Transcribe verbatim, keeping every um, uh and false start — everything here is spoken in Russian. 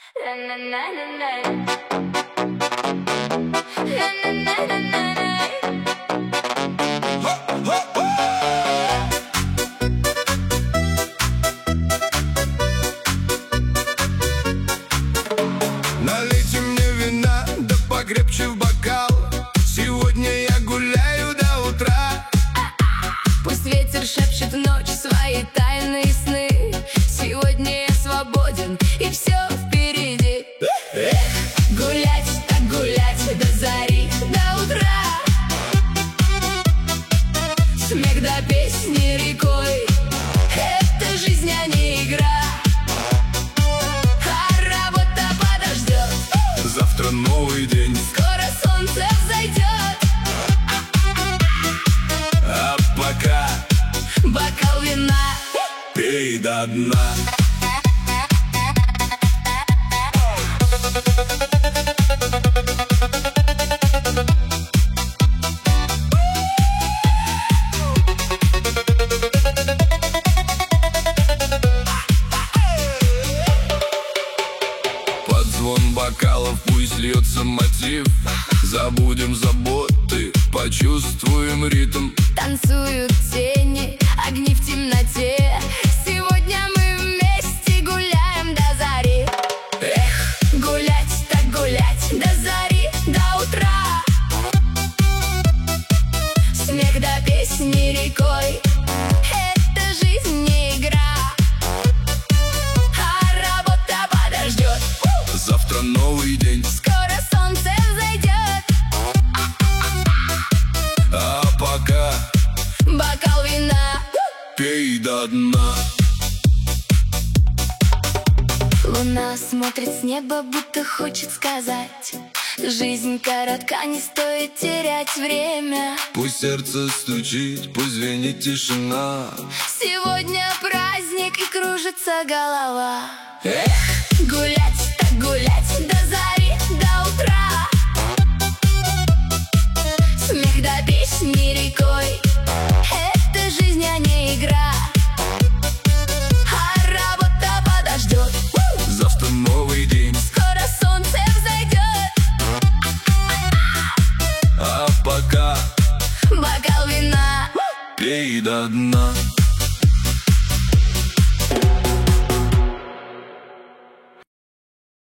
Налейте мне вина, да покрепче в бокал. Сегодня я гуляю до утра. Пусть ветер шепчет в ночь свои тайные сны. Сегодня я свободен, и все впереди. Эх, гулять, так гулять до зари, до утра. Смех до песни рекой. Это жизнь, а не игра. А работа подождет. Завтра новый день, Скоро солнце взойдет. а пока Бокал вина, пей до дна. Под звон бокалов пусть льется мотив. Забудем заботы, почувствуем ритм. танцуют тени, огни в темноте. Сегодня мы вместе гуляем до зари. Эх, гулять, так гулять до зари, до утра. Смех до песни рекой. Это жизнь, не игра. А работа подождет. Завтра новый день, Скоро солнце взойдет. а пока Бокал вина, пей до дна. луна смотрит с неба, будто хочет сказать: жизнь коротка, не стоит терять время. Пусть сердце стучит, пусть звенит тишина. Сегодня праздник и кружится голова. Эх, гулять, так гулять до зари, до утра. Смех до песни рекой. Это жизнь, а не игра. А работа подождет. Завтра новый день, Скоро солнце взойдет. а пока Бокал вина, пей до дна.